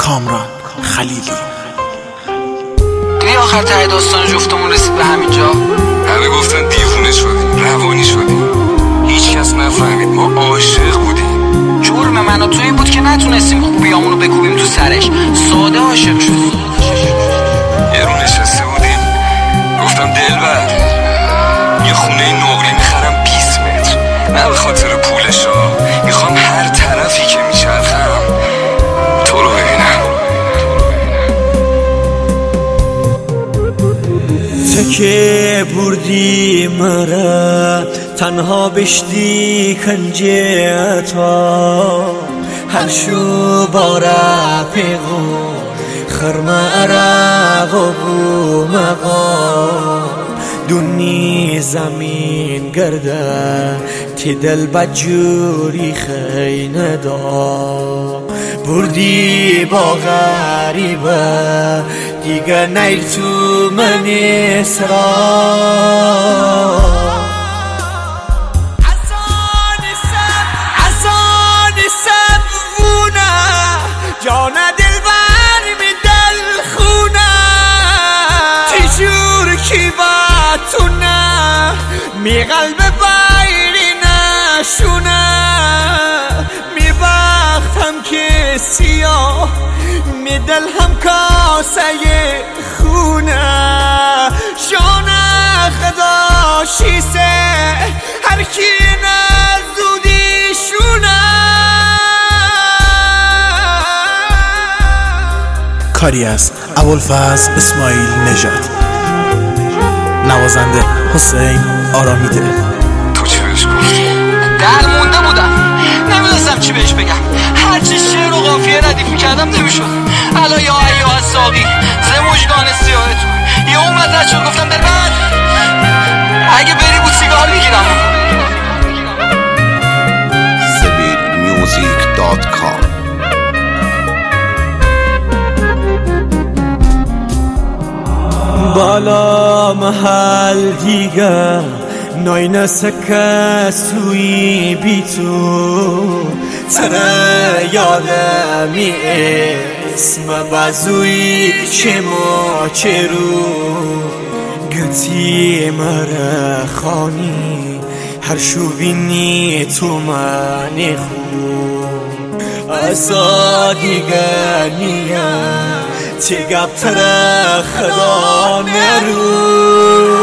کامران خلیلی. دیدی آخر ته داستان جفتمون رسید به همین جا؟ همه گفتن دیوونه شدیم، روانی شدیم، هیچ کس نفهمید ما عاشق بودیم. جرم من و تو این بود که نتونستیم خوبیامونو بکوبیم تو سرش. ساده عاشق شدیم. یه رو نشسته بودیم، گفتم دلبر یه خونه نقره میخرم 20 متر، نه به خاطر پولشا، میخوام هر طرفی که میچرخم تو رو ببینم. تو که بردی مرا تنها بشتی کنجتا، هر شو بارا پیغو خرما عراق و بو مقام دونی زمین گرده تی دل بجوری خینه دا، بردی با غریبه دیگه نیل تو من اسرا. جان دلبر می دل خونه تیجور کی باتونه می قلب بایری نشونه، می بختم که سیاه می دل هم کاسه خونه، جان خدا شیسه هر کی نزدودی شونه. کاری از ابوالفضل اسماعیل نژاد، نوازنده حسین آرامیده. تو چی بهش گفتی؟ دل مونده بودم، نمیدونستم چی بهش بگم. هرچی شعر و قافیه ردیف میکردم نمیشد. الا یا ایها الساقی ز مژگان سیاهتون یه اومد رد شد. گفتم دلبر اگه بری بود سیگار میگیرم. sabirmusic.com. بالا محل دیگه ناینه سکه سوی بی تو، تره یادمی اسم بازوی چه ما چه رو گتی مره خانی هر شو بینی تو من خون ازا دیگه نیم تیگب تره خدا نرو.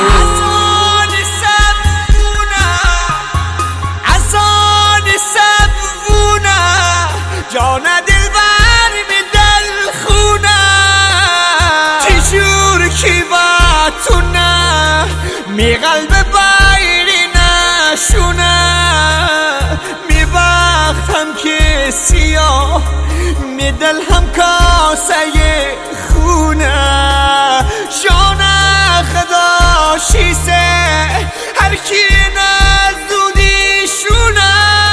جان دلبر می دل خونه تیجور کی باتونه می قلب بایری نشونه، می بختم که سیاه می دل هم کاسه خونه، جان خدا شیسه هر کی نزدودی شونه.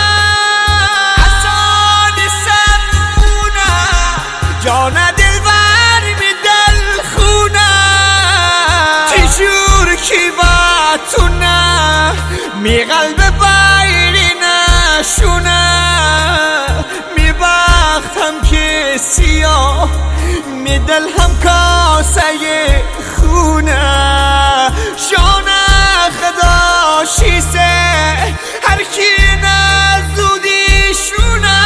جان دلبر می دل خونه تیجور کی باتونه می قلب بایری نشونه، می بختم که سیاه می دل هم کاسه خونه، جان خدا شیسه هر کی نزدودی شونه.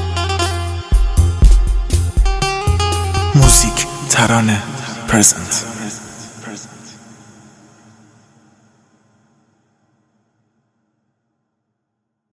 موزیک ترانه پرزنت.